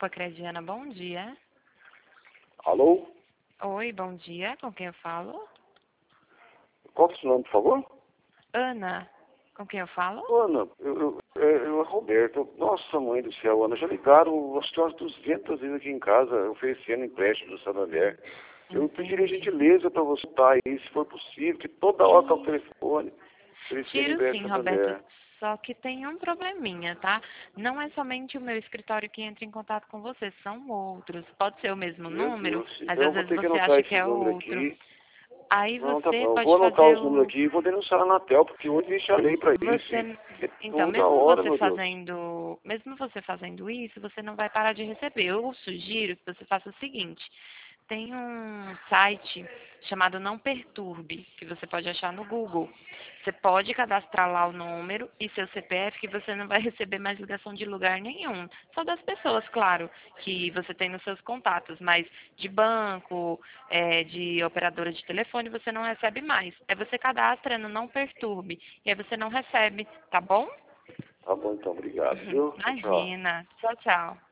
Grupo Acrediana, bom dia. Alô? Oi, bom dia. Com quem eu falo? Qual que é o seu nome, por favor? Ana. Com quem eu falo? Ana, Roberto. Nossa, mãe do céu, Ana, já ligaram acho que umas 200 vezes aqui em casa, oferecendo empréstimo do Santander. Eu pediria gentileza para você estar aí, se for possível, que toda hora tá o telefone, oferecendo Tiro empréstimo sim, do Santander. Roberto. Só que tem um probleminha, tá? Não é somente o meu escritório que entra em contato com você, são outros. Pode ser o mesmo Meu número, Deus, mas então às eu vou vezes ter que você anotar acha que esses é números outro. aqui. Aí Não, tá você bom. Eu vou pode anotar fazer os números aqui e vou denunciar na Anatel, porque hoje existe a lei para isso. Você, É então, toda hora, meu Deus. mesmo você fazendo isso, você não vai parar de receber. Eu sugiro que você faça o seguinte: tem um site chamado Não Perturbe, que você pode achar no Google. Você pode cadastrar lá o número e seu CPF, que você não vai receber mais ligação de lugar nenhum. Só das pessoas, claro, que você tem nos seus contatos, mas de banco, de operadora de telefone, você não recebe mais. Aí você cadastra no Não Perturbe e aí você não recebe, tá bom? Tá bom, então, obrigado, viu? Tchau, tchau. Imagina. Tchau, tchau.